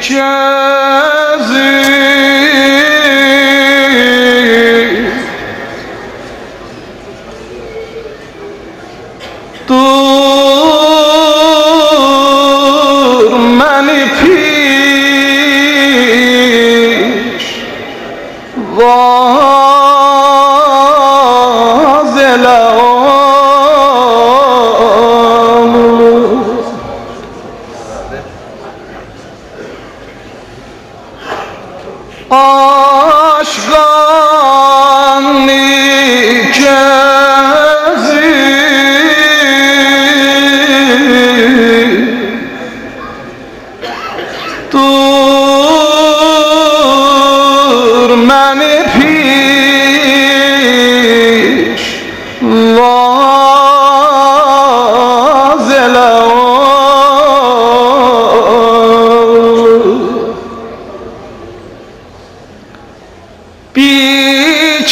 gözü dur məni piş vaz elə aşkın gözü dur məni piş vaz elə bir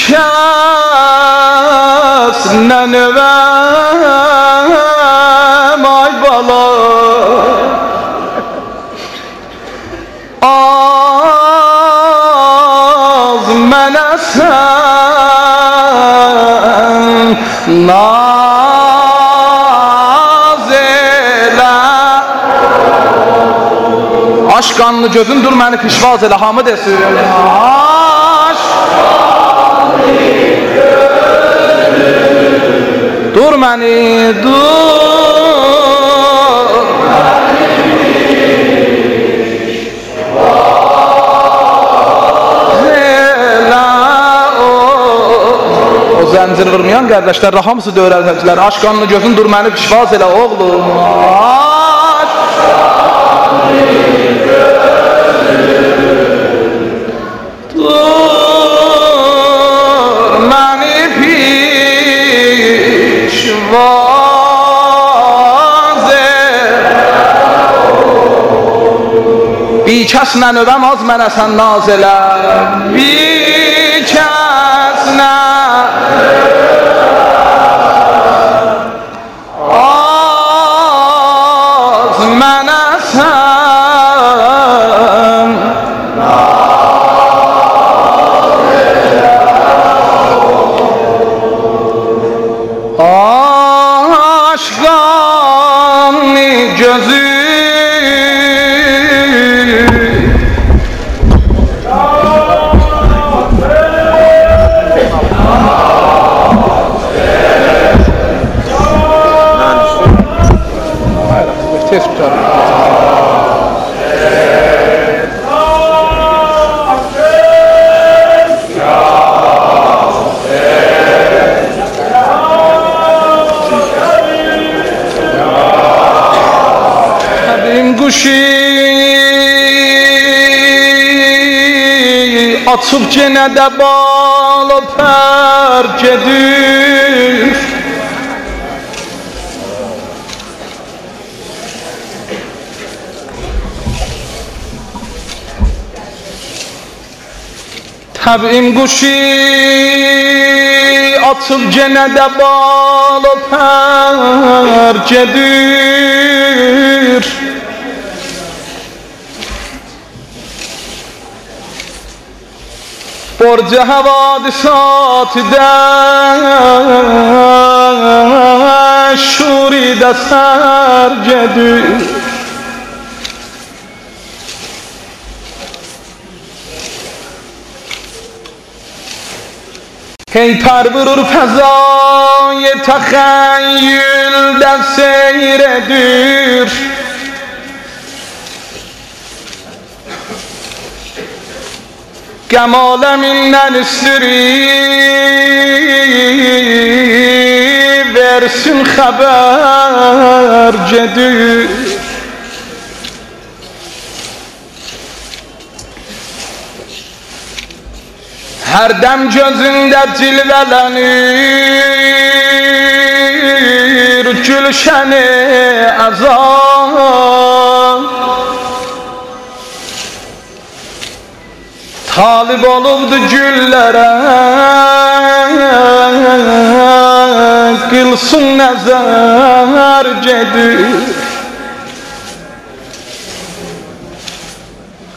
kəs nənəvəm ay bala az mənəsən naz elə aşk qanlı gözün dur məni pişvaz elə hamı desin dur məni dur o zəncir vurmayan qardaşlar hamısı öyrəncilər aşk qanlı gözün dur məni pişvaz elə oğlum bir kəs nənövəm az mənəsən naz elə bir kəs az mənəsən aşkın gözü açıb yenə də bal o pər gedir təbim quşu açıb yenə də bal o pər gedir برج حوادثات ده شورید سرجدی هی پر برور فضای تخیل در سیر دور Kemal'min nesri versin haber cedir her dem gözünde cilvelenir gülşeni azam talip olubdu güllere kılsın nazar cedir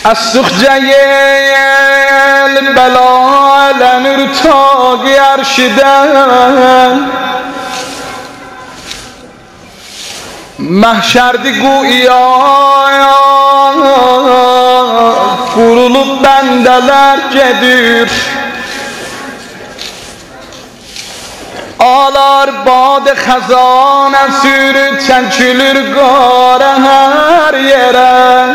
Astıkça yel belalenir ta gerşiden Mahşerdi güya kurulup bendelercedir Ağlar bade xazane sürü çençülür gare her yere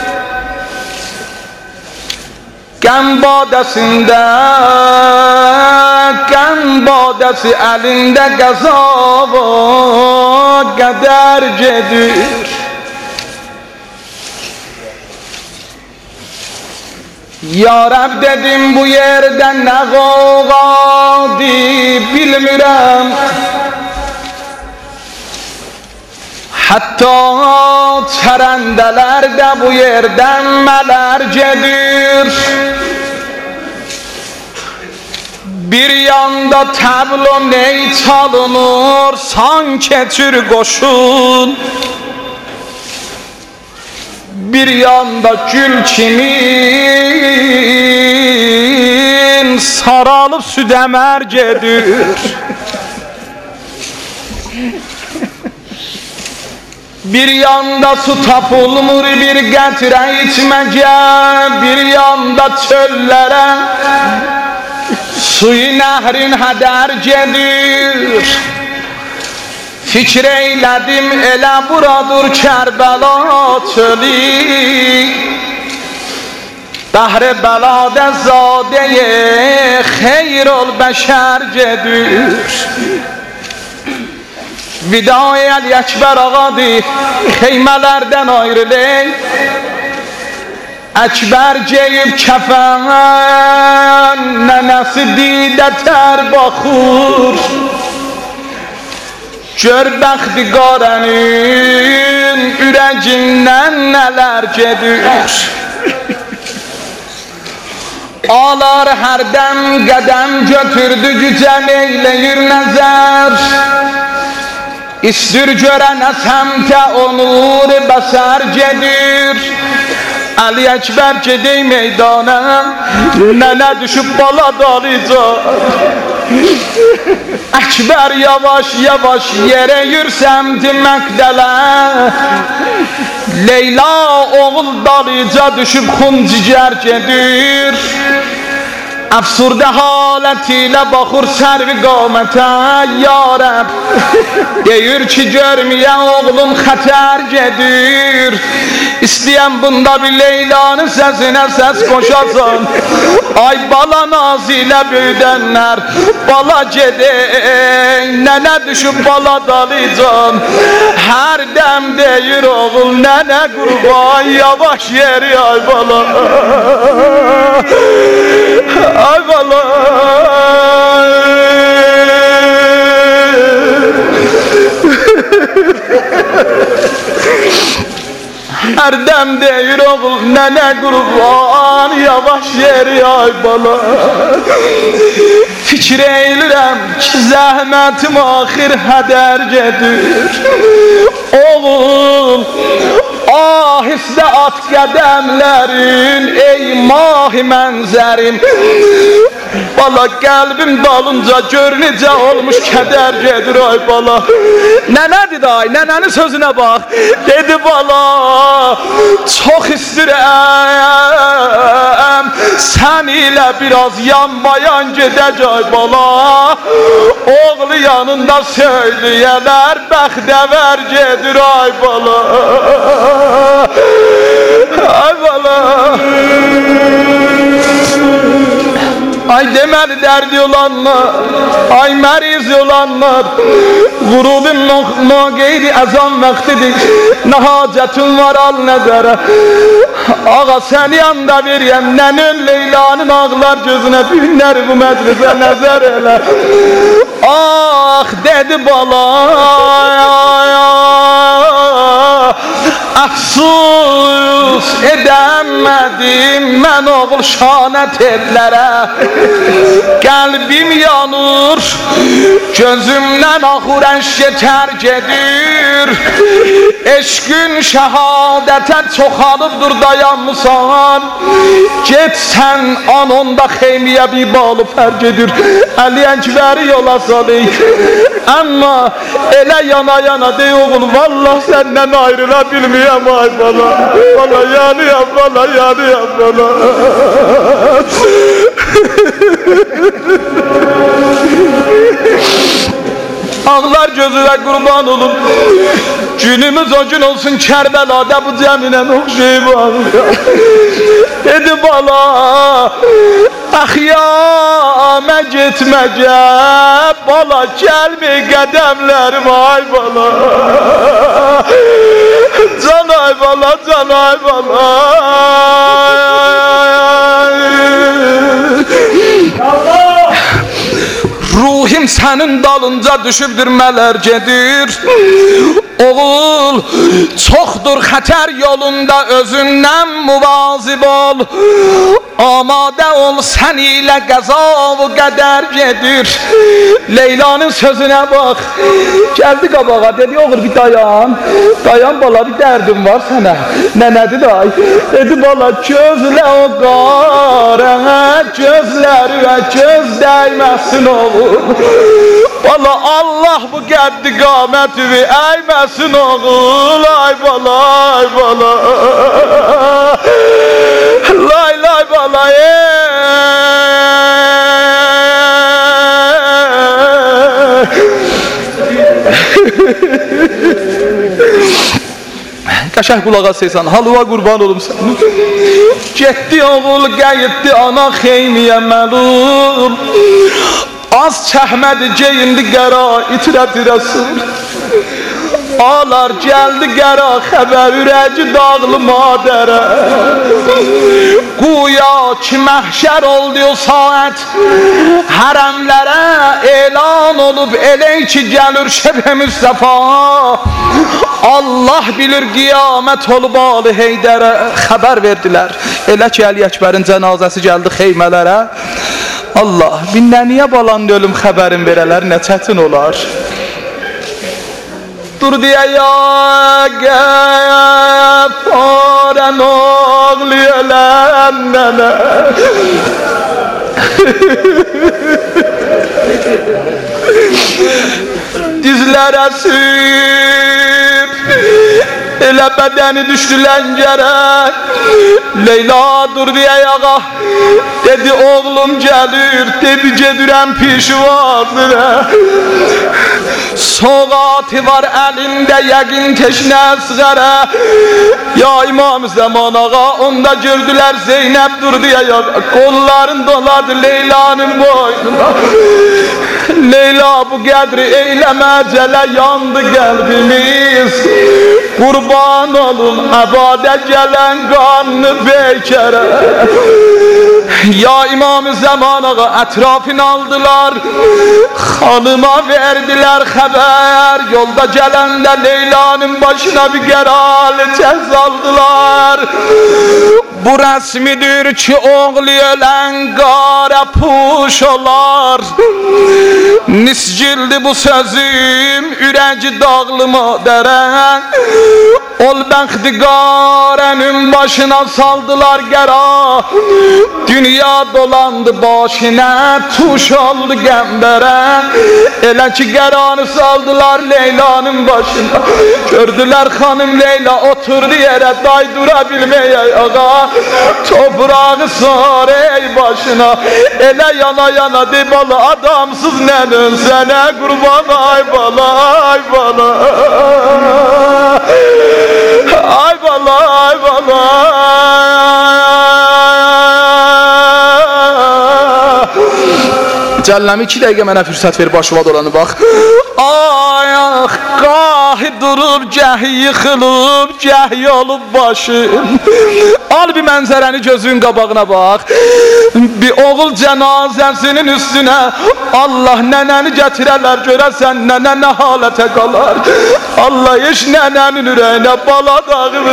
Gəm badəsində, gəm badəsi əlində qəzava qədər gedir Ya Rəb dedim bu yerdən nə qoğadı bilmirəm Hatta çərəndələr də bu yerdən mələr gedir Bir yanda təblo ney çalınır sanki tür qoşun Bir yanda gül kimin saralıb südəmər gedir Bir yanda su tapılmır bir qətrə içməcə Bir yanda çöllərə suyu nəhrin hədər gedir Fikr eylədim elə buradır Kərbəla çölü Bəhr-i bəladə zadəyə xeyr ol bəşər gedir Vidai Əli Əkbər ağadır xeymələrdən ayrılır Əkbər geyib kəfən nənəsi didə tər baxır Gör bəxti qarənin ürəcindən nələr gedir Ağlar hərdən qədəm götürdü gücən eyləyir nəzər İstir görənə səmtə onur bəsər gedir Ali Əkbər gedək meydana Nənə düşüb bala dalıca Əkbər yavaş yavaş yerə yür səmti məqdələ Leyla oğul dalıca düşüb xuncigər gedir Əfsurdə halətilə baxır sərvi qamətə Ya Rəb Deyir ki görməyə oğlum xətər gedir İstəyəm bunda bir Leylanın səsinə səs qoşasan Ay bala nazilə böyüdənlər Bala gedək Nənə düşüb bala dalıcan Hər dəm deyir oğul nənə qurban Yavaş yeri ay bala Ay bala Hər dəm deyir oğul nənə qurban Yavaş yeri ay bala Fikir eylirəm ki zəhmətim axir hədər gedir Oğul ahistə at qədəmlərin Ey mahi mənzərim Bala qəlbim dalınca gör necə olmuş kədər gedir ay bala Nənədir ay nənənin sözünə bax Dedi bala çox istirəm Sən ilə biraz yan bayan gedək ay bala Oğlu yanında söyləyələr bəxtəvər gedir ay bala Ay bala Ay deməli dərdi olanlar, ay məriz olanlar Qurubim qeyri əzan vaxtidir Nə hacətin var al nəzərə Ağa səni yanda veriyəm Nənün Leylanın ağlar gözünə Günləri bu məclisə nəzər elə Ah dedi bala Əfsus edəmədim mən oğul şanət ellərə Qəlbim yanır, gözümdən axur əşk yetər gedir gedir. Eşkün şehadeten çoxalıbdır dayanmısan. Get sen anonda xeymiye bir balı fərq edir. Əli Ənkbəri yola salayık. Ama elə yana yana dey oğul, vallah senden ayrıla bilmeyem ay bala. Bala yanıyam, bala yanıyam, bala. Ağlar gözüne kurban olun. Günümüz o gün olsun Kerbela'da bu cemine oxşayıb ağlıyor. Dedi bala, ahyame gitmece, bala gelme qədəmlərim ay bala. Can ay bala, can ay bala. Ruhim senin dalınca düşübdür mələr gedir. Oğul, çoxdur xətər yolunda özündən muvazib ol. Amadə ol, sən ilə qəza-u qədər gedir. Leylanın sözünə bax. Gəldi qabağa, dedi oğul bir dayan. Dayan bala, bir dərdim var sənə. Nənədir day? Dedi bala, gözlə o qarə, gözlərinə göz dəyməsin oğul. Bala Allah bu qəddi qamətini əyməsin oğul. Ay bala, ay bala. Lay lay bala, Qəşəng qulağa seysan, halıva qurban olum sən. Getdi oğul, qayıtdı ana xeymiyə məlum. Az çəhmədi, geyindi qəra, itirə-tirəsin. Ağlar gəldi qəra, xəbər ürəci dağlı madərə. Quya ki məhşər oldu o saat, hərəmlərə elan olub, elə ki gəlir şəb-i Müstəfa. Allah bilir qiyamət olub Ali Heydərə. Xəbər verdilər, elə ki Əli Əkbərin cənazəsi gəldi xeymələrə. Allah, binnəniyə balanın ölüm xəbərin verələr, nə çətin olar. Dur diye ya gafaren ağlayan nene. Dizlere sürüp elə bədəni düşdü ləngərə. Leyla dur diye yağa, dedi oğlum gəlir, dedi gedirəm pişvazına. Soğatı var əlində yəqin teşnə əsğərə. Ya İmam Zaman ağa, onda gördülər Zeynəb dur diye yağa, qolların doladı Leyla'nın boynuna. Leyla bu qədri eyləmə cələ, yandı qəlbimiz. Qurban olun əbadə gələn qanlı beykərə. Ya İmam-ı Zaman ağa, ətrafını aldılar, xanıma verdilər xəbər. Yolda gələndə Leyla'nın başına bir qəralı çəz aldılar. Bu rəsmidir ki oğlu ölən qara puş olar. Nisgildi bu sözüm, ürəci dağlı madərə. Ol bəxti qarənin başına saldılar qəra. Dünya dolandı başına, tuş oldu qəmbərə. Elə ki qəranı saldılar Leyla'nın başına. Gördülər xanım Leyla oturdu yerə, day dura bilməyə ağa. Toprağı sar ey başına. Elə yana yana de bala, adamsız nənən sənə qurban ay bala, ay bala. Ay bala, ay bala. Cəlləmi 2 dəqiqə mənə fürsət ver, başıma dolanı bax. Ayaq qahi durub, gəh yıxılıb, gəh yolub başım. Al bir mənzərəni gözün qabağına bax. Bir oğul cənazəsinin üstünə Allah nənəni gətirələr, görəsən nənə nə halətə qalar. Allah heç nənənin ürəyinə bala dağılır.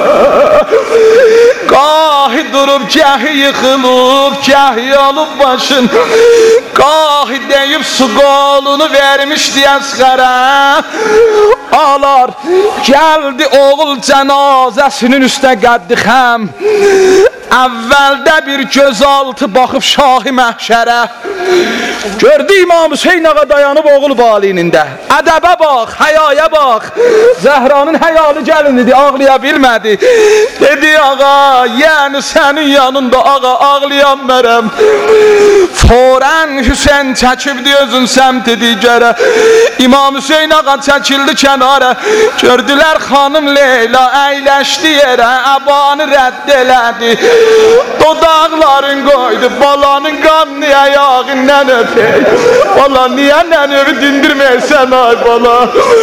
Qahi durub, gəh yıxılıb, gəh yolub başım. Qahi deyib su qolunu vermişdi əsqərə. ağlar. Geldi oğul cenazesinin üstə qəddi xəm. Əvvəldə bir gözaltı baxıb şahi məhşərə. Gördü İmam Hüseyin ağa dayanıb oğul valinində. Ədəbə bax, həyaya bax. Zəhranın həyalı gəlin idi, ağlaya bilmədi. Dedi ağa, yəni sənin yanında ağa ağlayan mərəm. Forən Hüseyin çəkibdi özün səmti digərə. İmam Hüseyin ağa çəkildi kənara. Gördülər xanım Leyla əyləşdi yerə. Əbanı rədd elədi. Dodaqların qoydu balanın qanını ayağından öpək. Valla niyə nənəvi dindirməyəsən ay bala?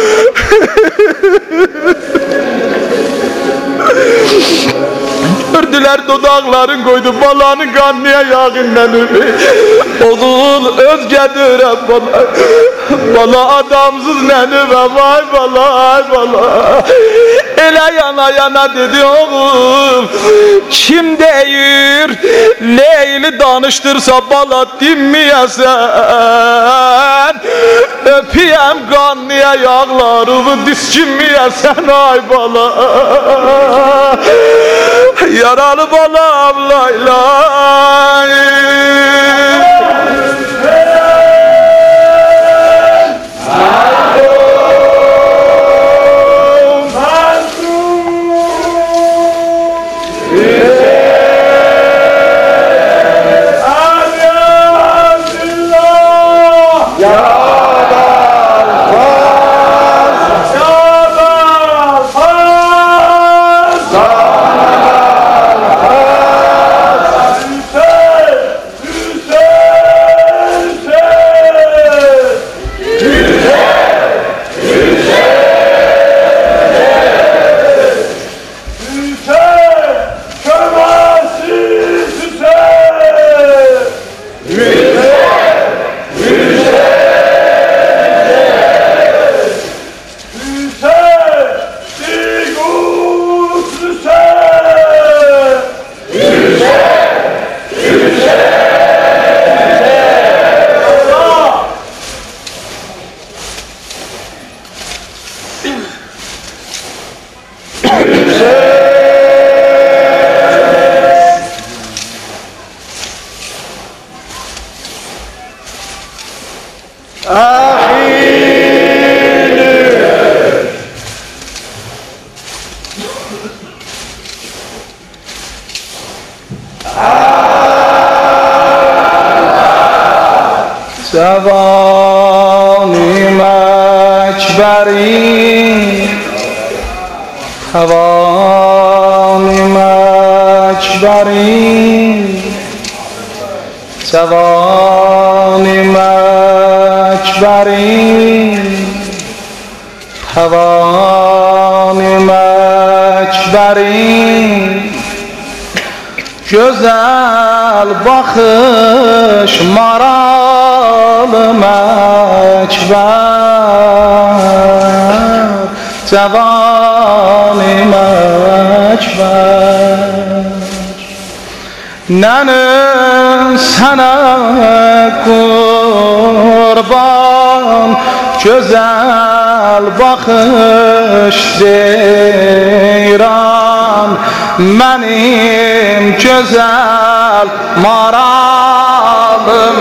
Gördülər dodaqların qoydu balanın qanını ayağından öpək. Oğul özgədirəm bala. Bala adamsız nənəvəm ay bala ay bala. Elə yana yana dedi oğul. Kim deyir Leyli danışdırsa bala dinməyəsən. Öpiyəm qanlı ayaqlarımı diskinməyəsən ay bala. Yaralı balam lay lay. توانیم اکبری توانیم اکبری توانیم اکبری توانیم اکبری güzel bakış maralım ekber Cevanim ekber Nene sana kurban güzel bakış zeyran Benim güzel maralım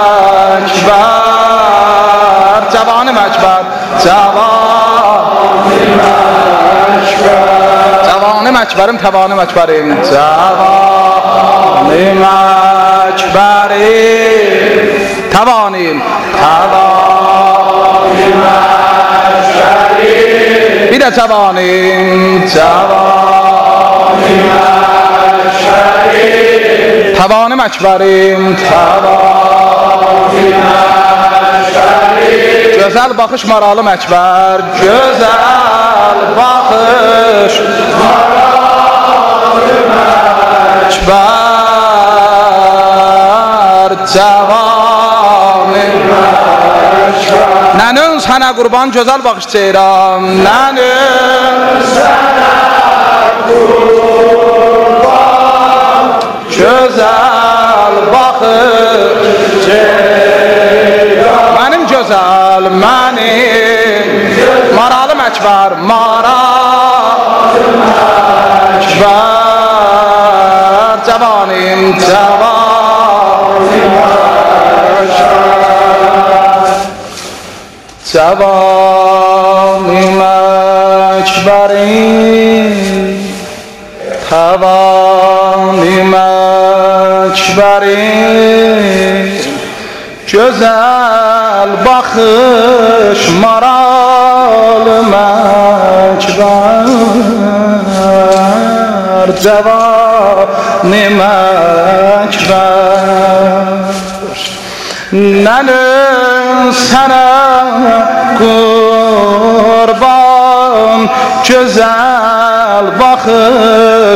ekber Cevanim ekber Cevanim ekber Cevanim ekberim tevanim ekberim Cevanim ekberim Tevanim Tevanim ekberim Bir de tevanim Tevanim Tevanim ekberim Tevanim ekberim Güzel bakış maralım ekber Güzel bakış maralım ekber Tevanim ekber Nənün sənə qurban güzel bakış çeyram Nənün sənə kurban güzel bakış Benim güzel benim maralım ekber مکبر مراد مکبر جوانیم جوانیم مکبریم توانیم اکبریم güzel bakış maral mekber cevani mekber nenin sana kurban güzel bakış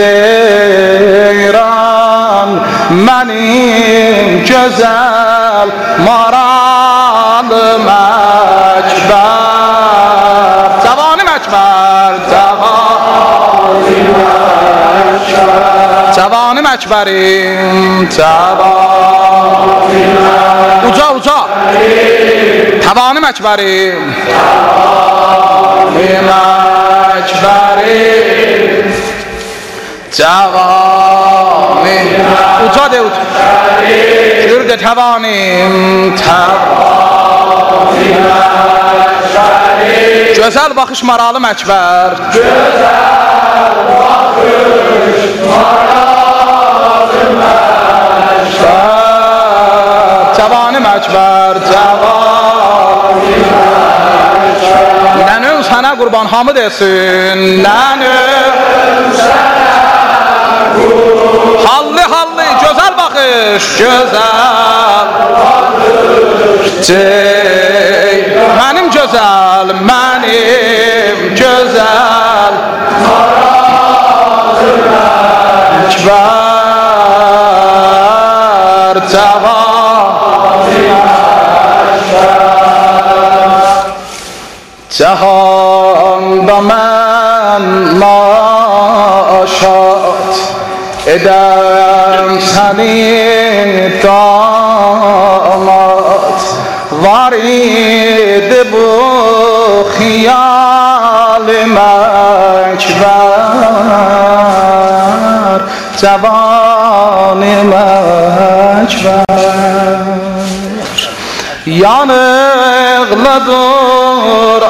ceyran benim güzel maralım ekber Cevani mekber Cevani mekberim Uca uca Tavani mekberim Cevani mekberim Cevani Uca de uca Gür de tavanim Tavani mekberim Güzel bakış maralı mekber Güzel bakış maralı mekber Cevani mekber Cevani mekber Nənün sana qurban hamı desin Nənün sana qurban Hallı hallı güzel bakış Güzel bakış Mənim güzel Mənim güzel Ekber Cevani Cehanda mən maşat edem səni damat var idi bu xiyal-ım ekber Cevani-ım ekber yanıqlıdır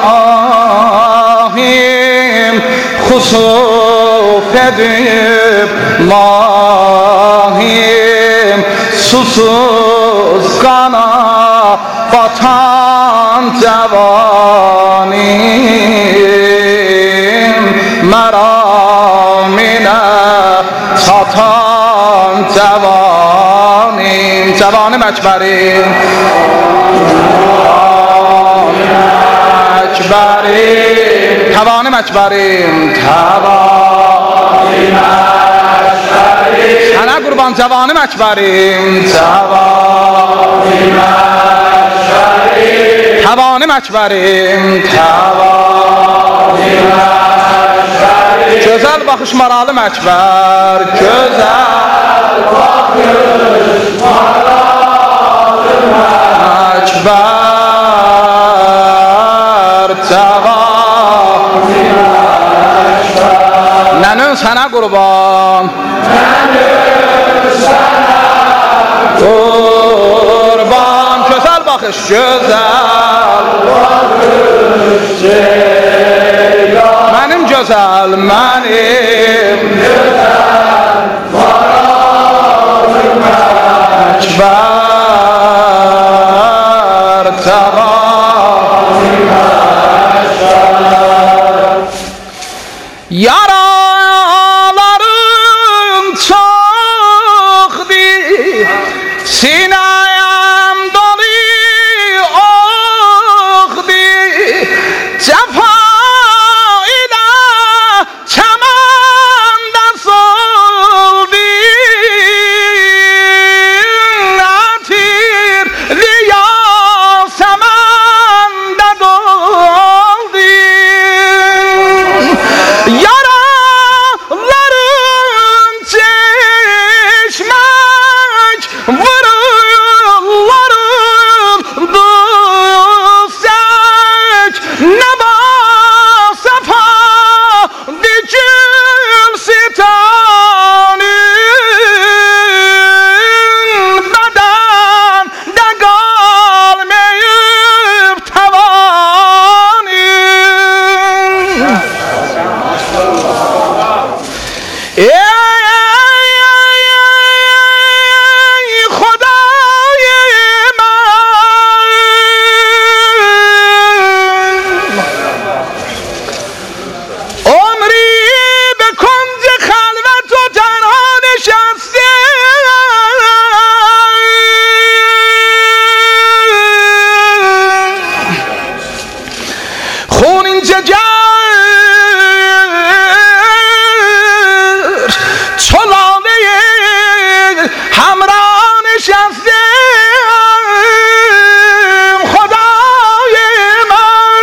ahim xusuf edib mahim susuz qana batan cavanim məraminə çatan cavanim Cavanim əkbərim Ekberim Tavanim ekberim Tavanim ekberim Sana kurban cavanim ekberim Cavanim ekberim Tavanim ekberim Tavanim ekberim Güzel bakış maralım ekber Güzel bakış maralım ekber Nənün sana qurban Nənün sana qurban Güzel bakış Güzel bakış ceylan Mənim güzel Mənim güzel maralım ekber Cevani Yaralarım çoxdur Sinəyəm dolu oxdur Cəfa ilə çəməndə گر چلانه همراه نشستم خدای من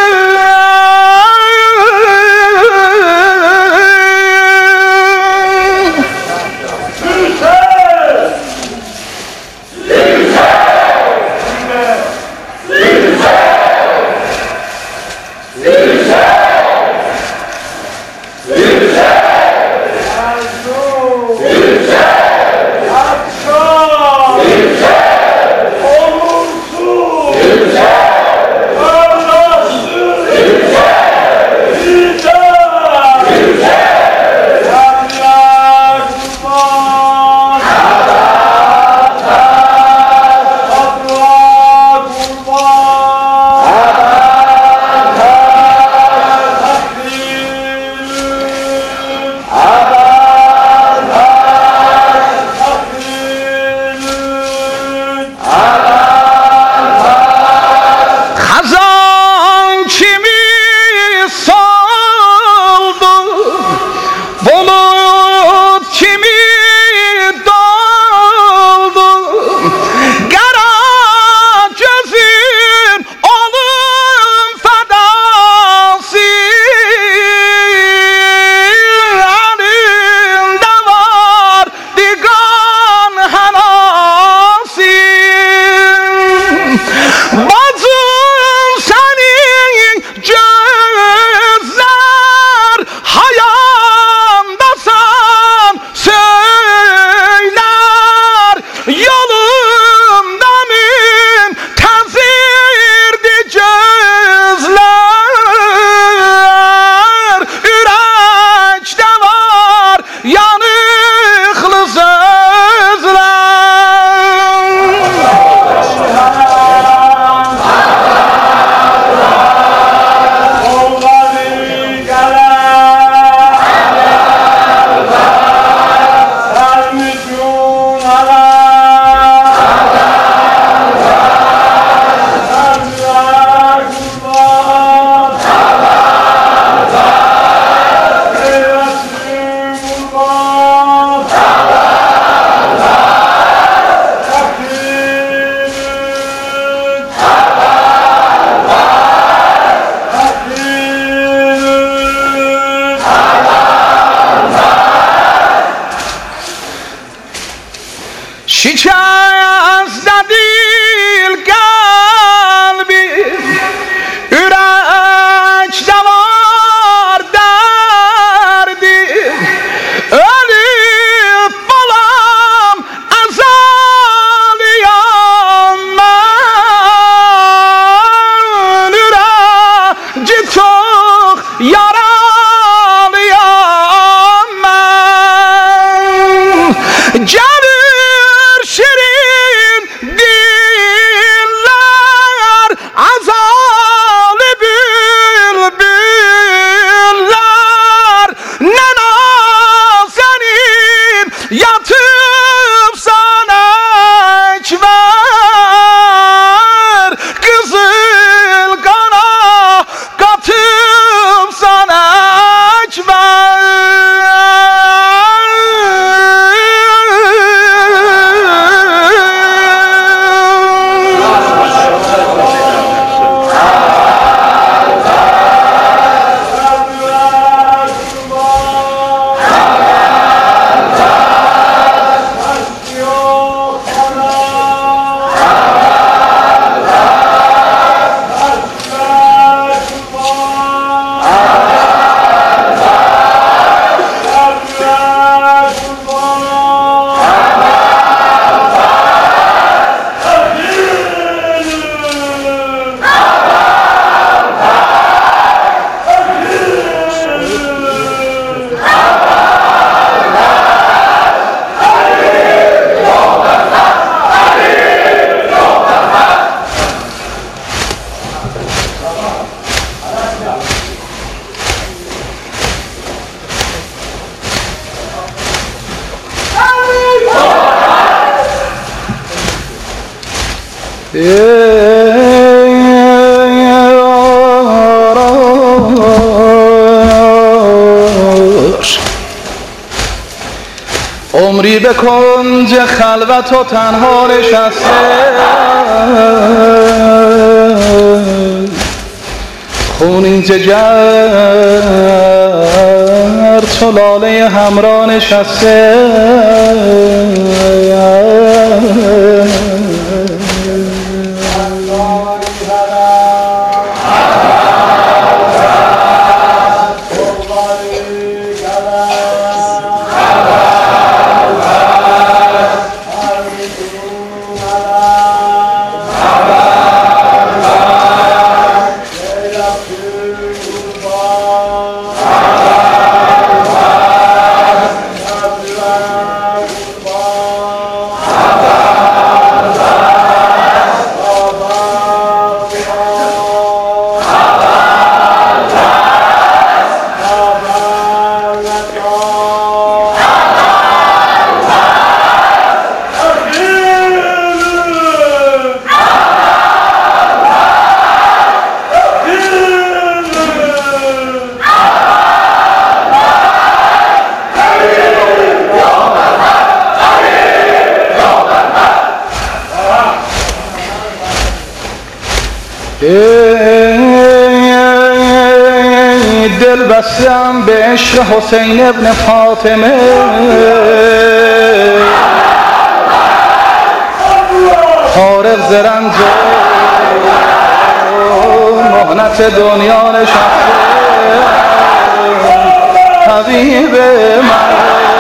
شکست دل قلبی ürək davar dərdi ölüb balam əzaliyam mən ürəci çox yaralıyam mən şirin diller azalı bülbüller ne nazenin yatıp sana ekber kızıl kana katıp sana ekber. عمری به کنج خلوت و تنها نشسته خونین جگر چو لاله همراه نشسته دل بستم به عشق حسین ابن فاطمه فارغ ز رنج و مهنت دنیا نشسته حبیب من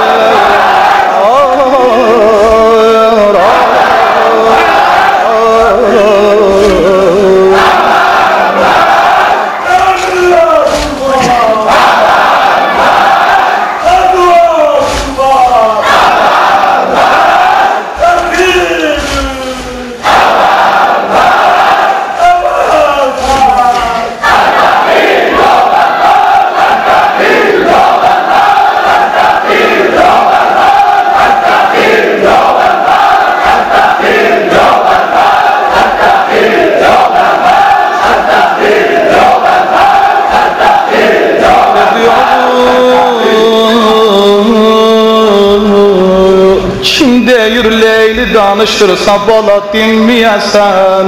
Deyir Leyli danıştırsa bala dinmeyəsən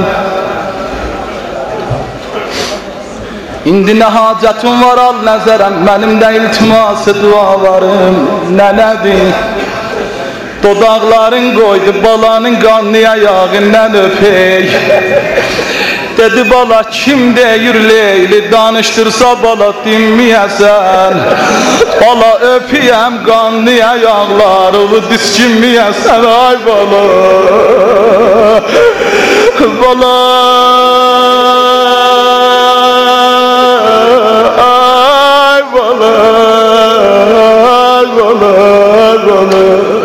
İndi nə hacətin var al nəzərəm Mənim də iltiması dualarım nənədir Dodaqların qoydu balanın qanlıya yağından öpək Dedi bala kim deyir Leyli danıştırsa bala dinmeyəsən Bala öpiyəm qanlıya yağlarını diskinmeyəsən ay bala Bala ay bala ay bala ay bala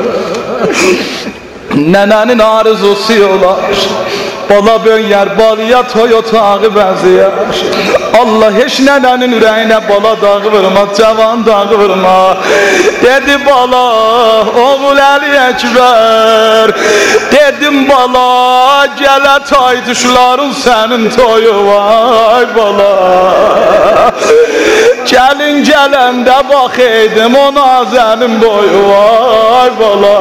Nənənin arzusu olar Bala bönyər balıya toy otağı bəziyər Allah heç nənənin ürəyinə bala dağı vurma, cavan dağı vurma Dedi bala, oğul Əli Əkbər Dedim bala, gələ taydışların sənin toyu vay bala Gəlin gələndə baxeydim o nazənin boyu vay bala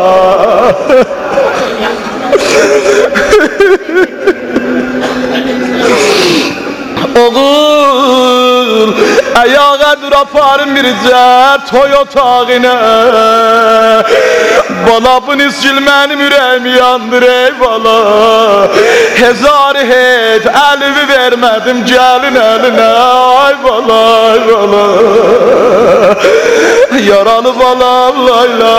Oğul, ayağa dur aparın biricə toy otağına Bala bu niscil mənim ürəyimi yandır ey bala Hezarı heyt əlimi vermədim gəlin əlinə ay bala ay bala Yaralı balam layla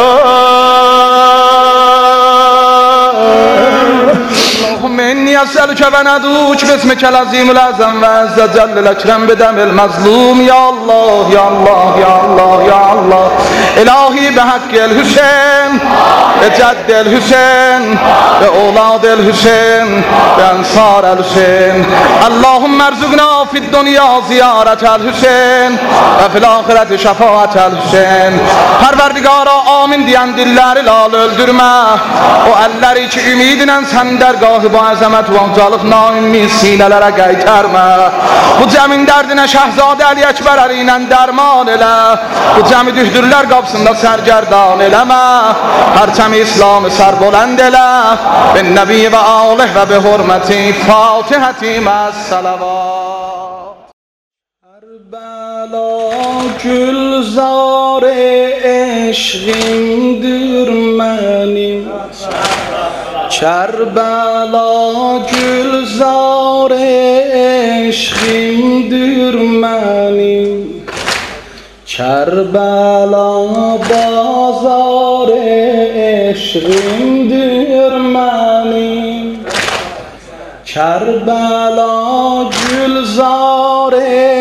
إني أسألك وندعوك باسمك العظيم الأعظم وعز جل الأكرم بدم المظلوم يا الله يا الله يا الله يا الله الهی به حق الحسین، به جد الحسین، به اولاد الحسین، به انصار الحسین. اللهم ارزقنا فی الدنیا زیارت الحسین و فی الاخرت شفاعت الحسین. پروردگارا آمین دیyen dilleri lal öldürme. O elleri ki ümidinen sen dergahı bu azamet ve oncalık naimmi sinelere geyterme. Bu cəmin dərdinə Şəhzadə Əli Əkbər əli ilə dərman elə. Bu cəmi dühdürlər qapsında sərgərdan eləmə. Pərçəmi İslamı sərbolənd elə. Ben Nəbi və alih və bi hurməti Fatihəti məs-salavat. Kərbala gülzar eşqimdir mənim. Kərbala gülzar eşqimdir mənim. Kərbala bazar eşqimdir mənim. Kərbala gülzar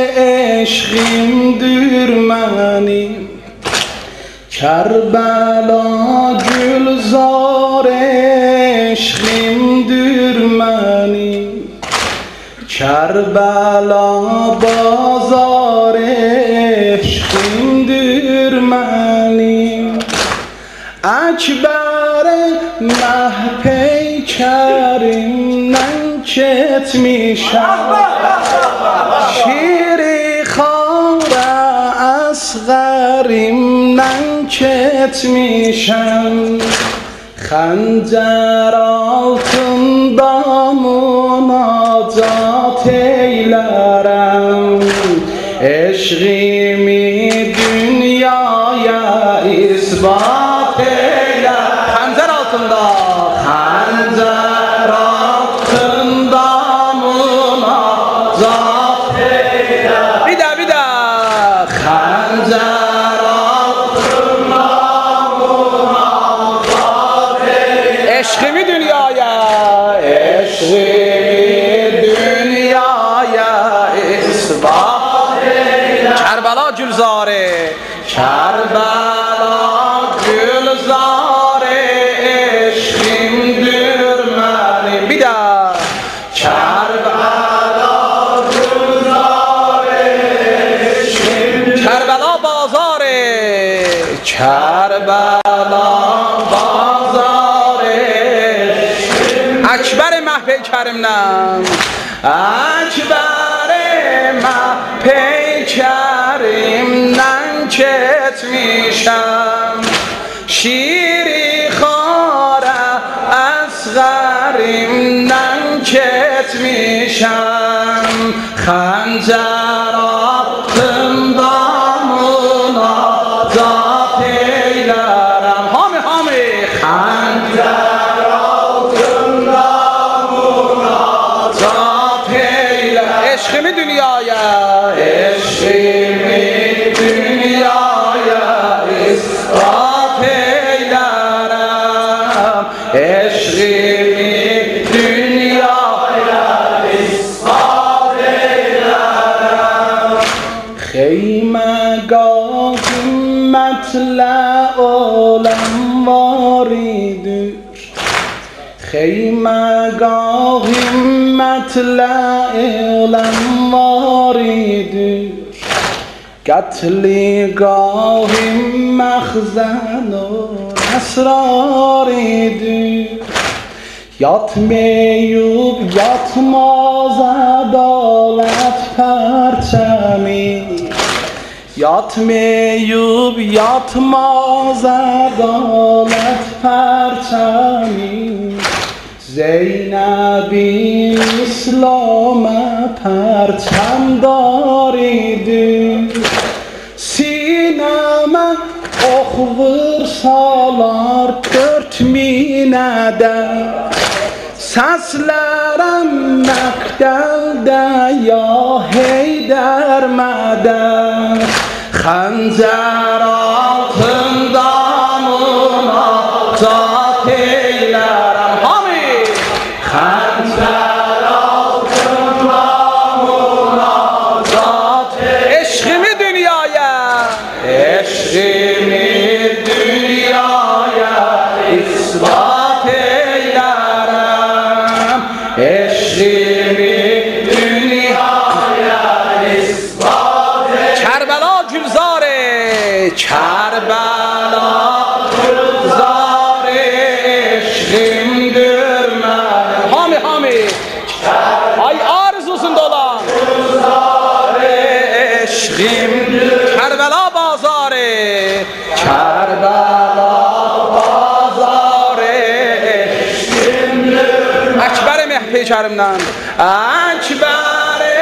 eşqimdir mənim. Kərbala gülzar eşqimdir mənim. Kərbala bazar eşqimdir mənim. Əkbər məhpeykərimdən keçmişəm. Şiri xara əsğərimdən keçmişəm. Xəncər altında münacat eylərəm. Eşqimi dünyaya isbat eylə. Xəncər altında, xəncər altında münacat eylə. Bir də xəncər altında münacat eylə. Eşqimi dünyaya, eşqimi dünyaya isbat eylə. Kərbala gülzarı, Kərbala gülzarı eşqimdir mənim. Bir də Kərbala gülzarı eşqimdir. Kərbala bazarı, Kərbala bazarı eşqimdir. Əkbər məhpeykərimdən, Əkbər məhpeykərimdən keçmişəm. Şiri xara əsğərimdən keçmişəm. Xəncər altında münacat eylərəm. Hami xəncər altında münacat eylərəm. Eşqimi dünyaya, eşqimi dünyaya isbat eylərəm. Eşqimi dünyaya isbat eylərəm. Xeymegah mətlə oləm var idir. Xeymegah mətlə oləm var idir. Qətligahim məxzən o əsrar idir. Yatmayıb yatmaz ədalət pərçəmi. Yatmayıb yatmaz ədalət pərçəmi. Zeynəb-i İslamə pərçəmdar idir. Sinəmə ox vursalar 4000 ədəd. Səslərəm məqtəldə ya Heydər mədəd. Xəncər altında münacat eylərəm. Hami! Xəncər altında münacat eylərəm. Eşqimi dünyaya, eşqimi ispat eylerem eşrimi dünyaya ispat eylerem. Kerbela gülzare, Kerbela gülzare eşrimdir men. Hami hami. Ay arzusun dolan. Gülzare eşrimdir. Kerbela bazare, Kerbela bazare eşrimdir. Ekber-i Mehpeykerimden. Ekber-i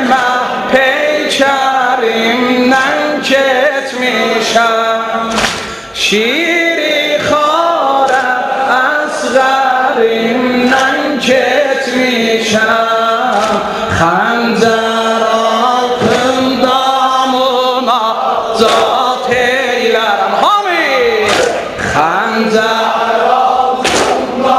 Mehpeykerimden geçmişem. Şiiri xare asgarimden geçmişem. Xəncər altında münacat eylərəm. Hami! Xəncər altında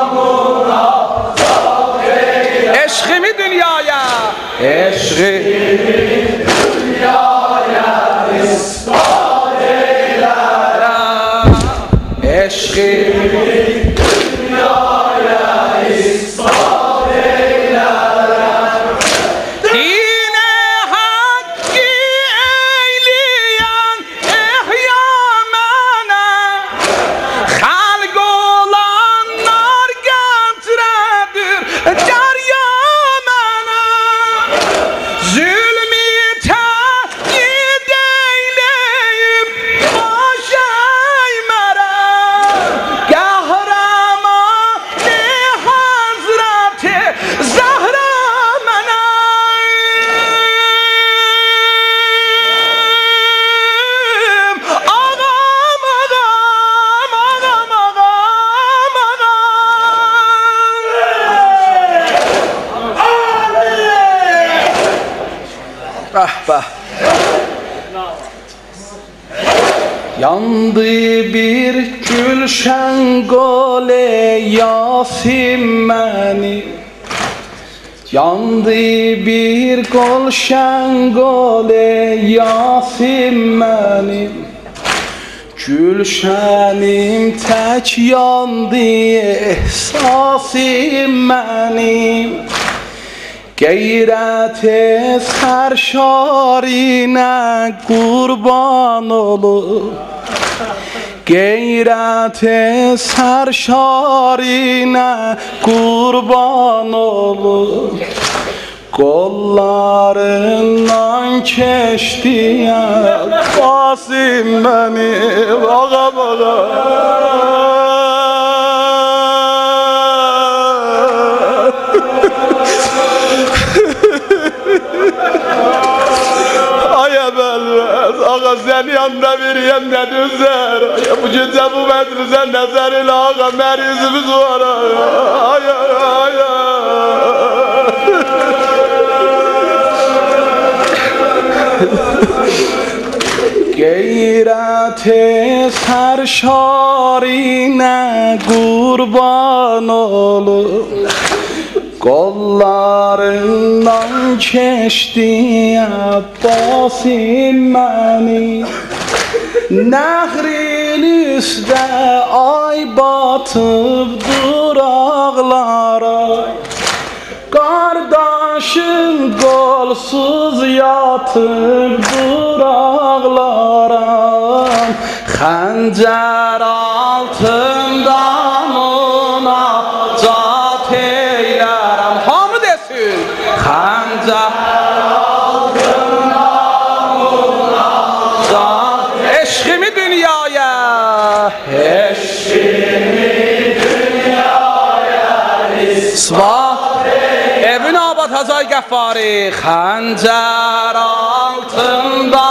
münacat eylərəm. Eşqimi dünyaya, eşqimi dünyaya ispat eylərəm. Eşqimi dünyaya ispat eylərəm. Dine hakkı eyleyen ehya mənə, xalq olanlar gətirədir dərya mənə. Zülmü təyid eyləyib baş əymərəm. Qəhrəmanı Həzrəti Zəhra mənəm. Ağam, ağam, ağam, ağam, ağam. Bəh, bəh. Yandı bir gülşən qole Yasin məni. Yandı bir gülşən qole Yasin məni. Gülşənim tək yandı ehsasim mənim. Qeyrət-i sərşarinə qurban olur. Qeyrət-i sərşarinə qurban olur. Qollarından keçdi Qasim mənim. Ağam, ağam. Ay əbəlləz, ağa sən yanında veriyəm nə düzər. Bu gecə bu məclisə nəzər elə ağa mərizimiz var. Ay ay ay ay. Qeyrət-i sərşarinə qurban olur. Qollarından keçdi Abbasim məni. Nəhril üstə ay batıb duraqlara. Qardaşın qolsuz yatıb duraqlara. Xəncər altında münacat eylərəm. Hamı desin. Xəncər altında münacat. Eşqimi dünyaya, eşqimi dünyaya ispat. Evin abad Hazay Qəffari. Xəncər altında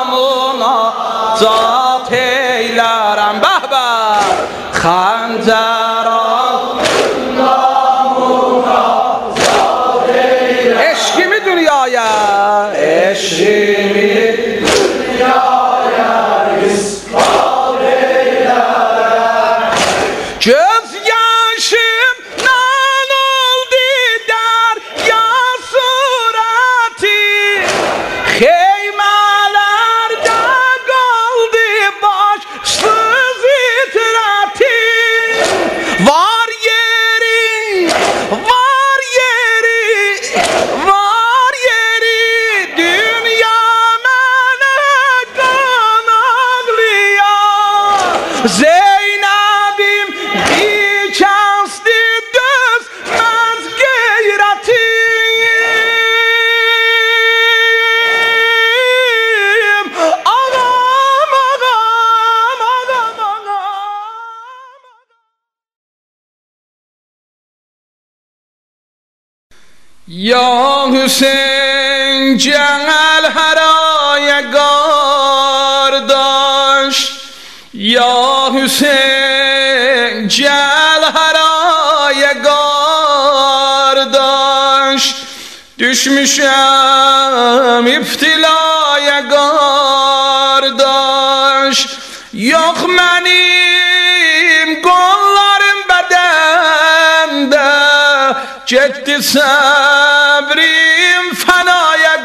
münacat eylərəm. Bəh bəh. Xəncər altında münacat eylərəm. Eşqimi dünyaya, eşqimi dünyaya ispat eylərəm. Göz yaşım nan oldu derya surati. Xeymələrdə qaldı başsız itirəti. Zeynəbim ikəsdi dözməz qeyrətim. Ağam, ağam, ağam, ağam. Ya Hüseyin gel haraya kardeş, ya Hüseyin gel haraya kardeş, düşmüşem iftilaya kardeş. Yok benim kollarım bedende, getdi sabrim fenaya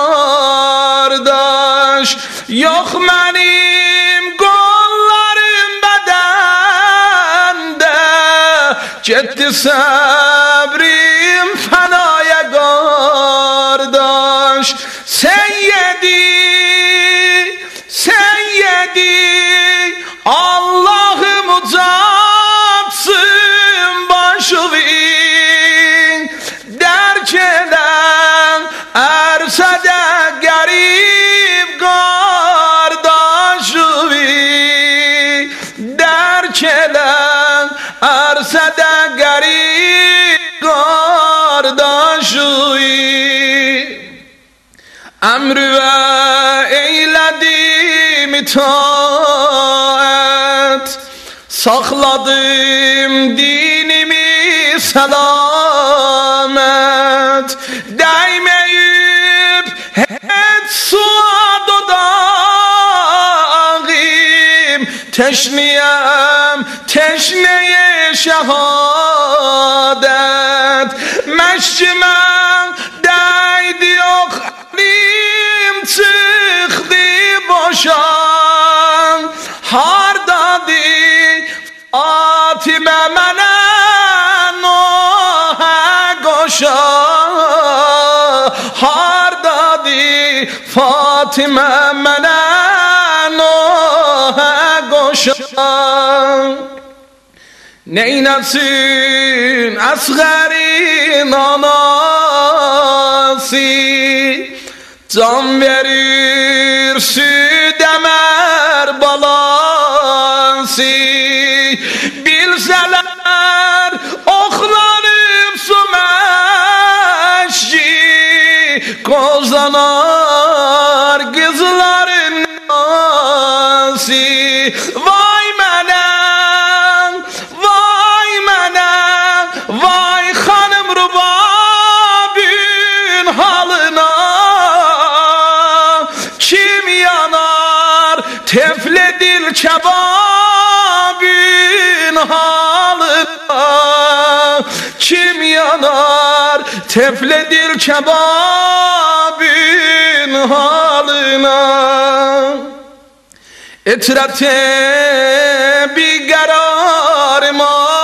kardeş. Yok benim kollarım bedende, getdi sabrim fenaya kardeş. Seyyedi Allah'ım uzatsın başını, derk eden ersede garip kardeşimi, derk eden ersede garip kardeşimi. Emri ve eyledim itaat, sakladım dinimi selamet. Değmeyip hiç suya dudağım, teşniyem teşneye şehadet. Meşcime değdi yok elim, çıktı boşan. Hardadır Fatime mənə noha qoşa, hardadır Fatime mənə noha qoşa. Neynəsin Əsğərin anası, can verir süd əmər balası. Bilsələr oxlanıb su məşki, qozanar qızların nası. Vay mənəm, vay mənəm, vay xanım Rubabin halına. Kim yanar tefle dil kebabin halına, kim yanar tefle dil kebabin halına. Etrete bir kararım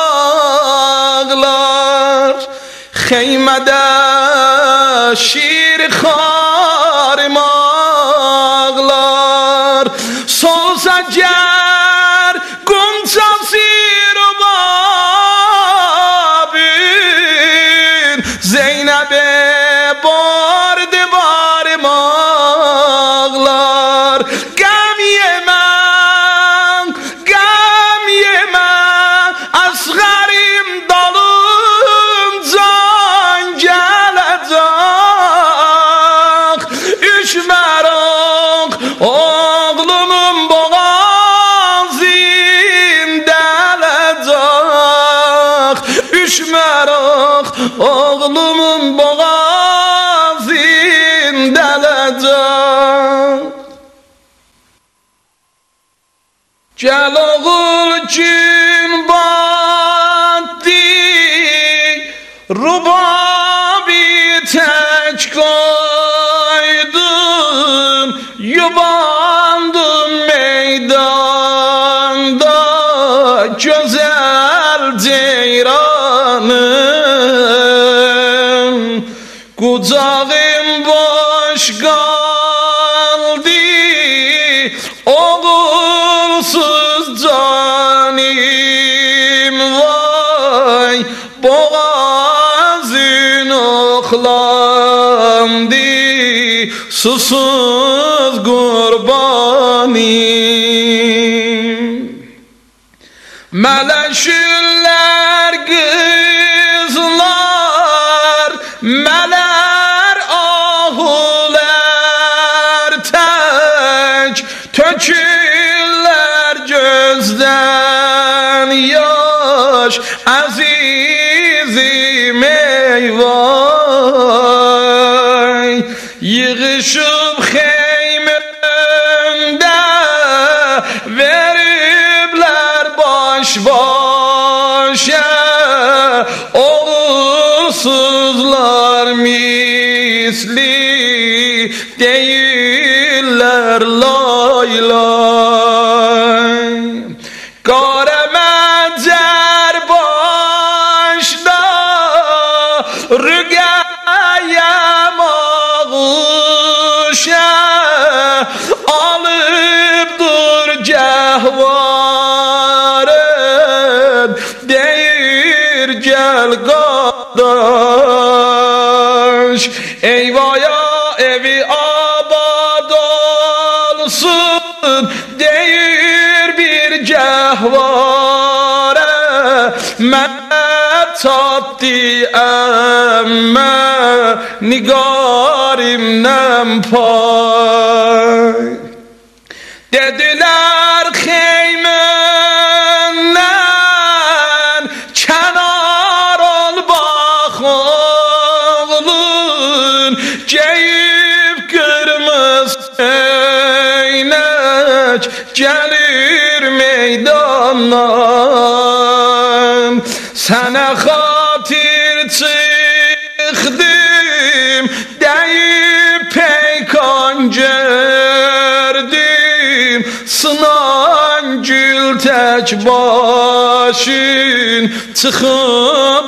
ağlar, Xeymede şir xarım ağlar. Solsa ger gonçası Rubabin, Zeynep'e bardı barım ağlar. Gam yemem, asgarim dalımcan gelecek. Üşmerok oğlumun boğazın delecek. Üşmerok oğlumun boğazın delecek. Gel oğul gün battı, Rubabi tek koydum, yubandım meydanda, güzel ceyranım. Kucağım boş kaldı, oğulsuz can. susuz qurbanım. Meleşüller kızlar, meler ahuler tek, tökürler gözden yaş, azizim eyvay. Yığışıp xeymemdə veriblər baş başa, oğulsuzlar misli deyirlər lay lay. Qara məcər başda rüqəyəm ağuşa, alıbdır cəhvarım, deyir gəl qardaş. Eyvaya evi abad olsun, deyir bir cəhvara, mənə çatdı əmmə nigarimdən pay. Dediler xeymenden kenar ol bak oğlun, geyip kırmızı eynək gelir meydandan. Sana xatir çıxdım deyip peykan gördüm, sınan gül tək başın çıxıb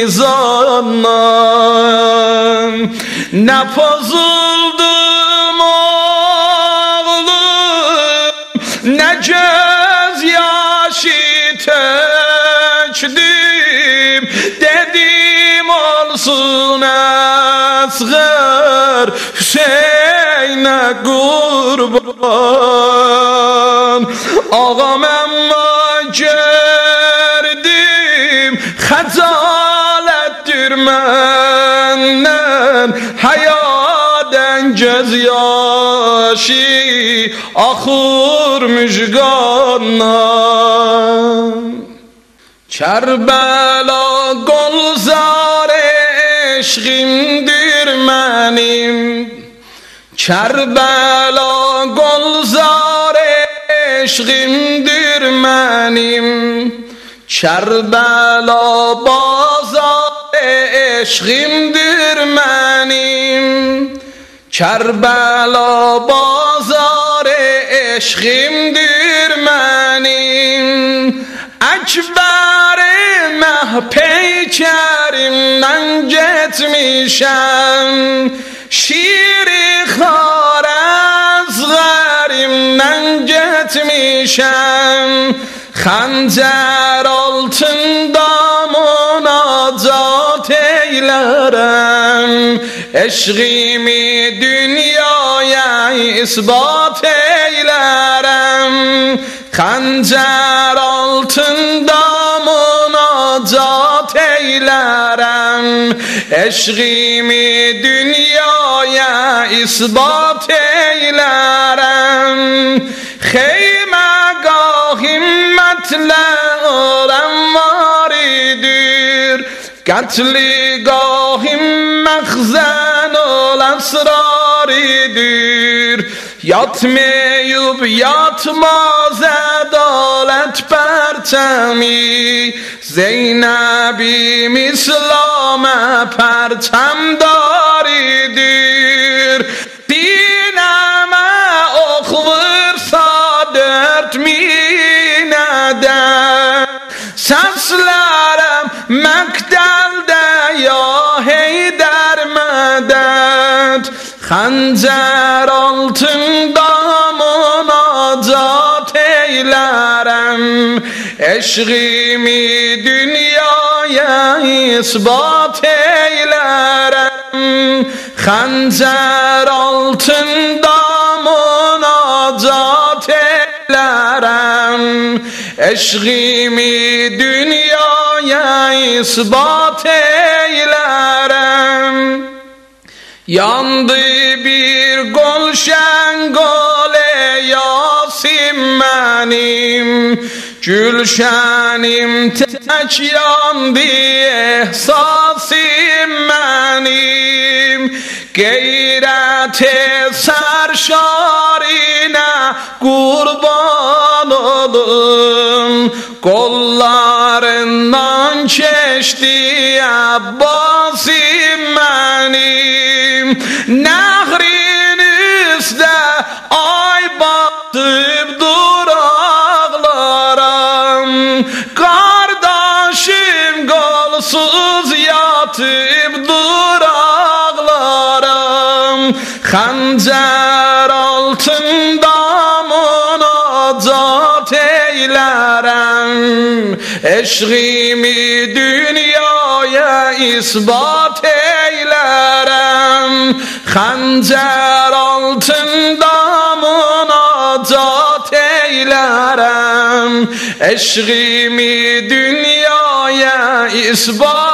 mizandan. Nə pozuldum oğlum, nə göz yaşı tökdüm, dedim olsun əsğər Hüseynə qurban. Ağam əmma gördüm, xəcalətdir məndən, həyadən göz yaşı axır müjgandan. Kərbəla qolzar eşqimdir mənim, Kərbəla qolzar eşqimdir mənim, Kərbəla bazar eşqimdir mənim, Kərbəla bazar eşqimdir mənim. Əkbər məhpeykərimdən getmişəm, şiri xarəzğərimdən getmişəm, xəncər altında münacat eylərəm, eşqimi dünyaya isbat eylərəm, xəncər altında münacat eylərəm, eşqimi dünyaya isbat eylərəm. Xeymə himmətlə olan varidir, qətligahim məxzən ol əsraridir. Yatmayıb yatmaz ədalət pərçəmi, Zeynəbim İslamə pərçəmdaridir. Dinəmə ox vursa 4000 ədəd, səslərəm məqdəldə ya Heydər mədəd. Xəncər altında münacat eylərəm, eşqimi dünyaya isbat eylərəm. Xəncər altında münacat elərəm, eşqimi dünyaya isbat eylərəm. Yandı bir gülşən qole yasim mənim, gülşənim tək yandı ehsasim mənim. Qeyrət-i sərşarına qurban olum, qollarından keçdi Abbasim mənim. Nəhrin üstə ay batıb duraqlaram, qardaşım qolsuz yatıb duraqlaram. Xəncər altında münacat eylərəm, eşqimi dünyaya isbat eylərəm. Xəncər altında münacat eylərəm, eşqimi dünyaya isbat